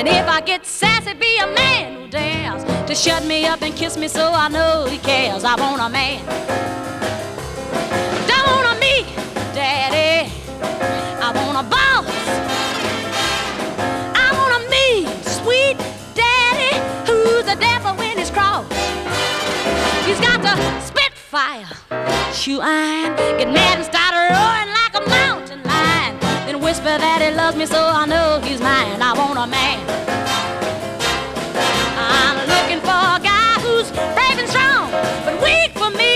And if I get sassy, be a man who dares to shut me up and kiss me so I know he cares. I want a man. Don't want a me, daddy. I want a boss. I want a me, sweet daddy, who's the devil when he's cross. He's got to spit fire, shoe iron, get mad and start roaring like a mountain lion, then whisper that he loves me so I know he's mine. I want a man. I'm looking for a guy who's brave and strong, but weak for me.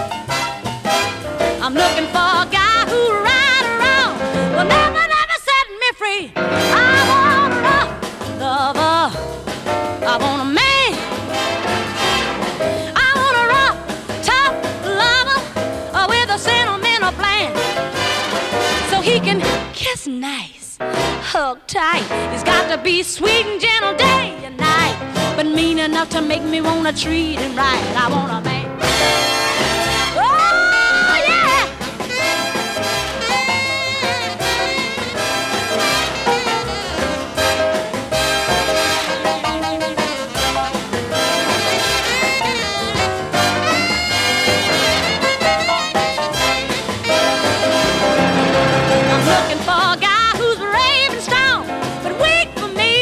I'm looking for a guy who'll right around, will never, never set me free. I want a lover. I want a man. I want a rough, tough lover with a sentimental plan, so he can kiss nice, hug tight. He's got to be sweet and gentle day and night, but mean enough to make me wanna treat him right. I want a man. Oh yeah. I'm looking for a guy who's brave and strong, but weak for me.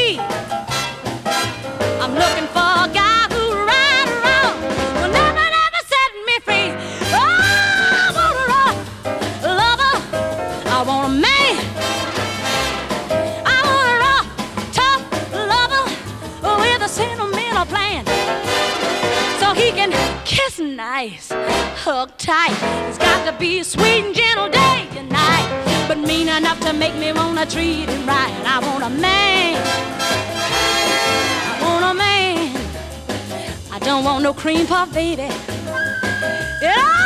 I'm looking for a guy who'll right around, will never, never set me free. Oh, I want a lover. I want a man. I want a rough, tough lover with a sentimental plan, so he can kiss nice, hug tight. He's got to be sweet and gentle day and night, but mean enough to make me wanna treat him right. I want a man. I want a man. I don't want no cream puff, baby. Yeah.